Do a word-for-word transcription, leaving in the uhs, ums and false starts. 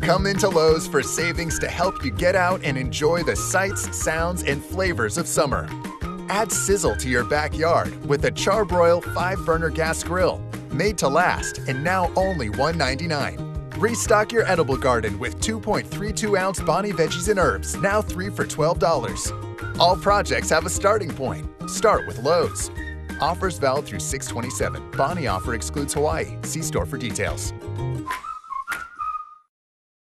Come into Lowe's for savings to help you get out and enjoy the sights, sounds, and flavors of summer. Add sizzle to your backyard with a Char-Broil five burner gas grill, made to last and now only one ninety-nine. Restock your edible garden with two point three two ounce Bonnie Veggies and Herbs, now three for twelve dollars. All projects have a starting point. Start with Lowe's. Offers valid through six twenty-seven. Bonnie offer excludes Hawaii. See store for details.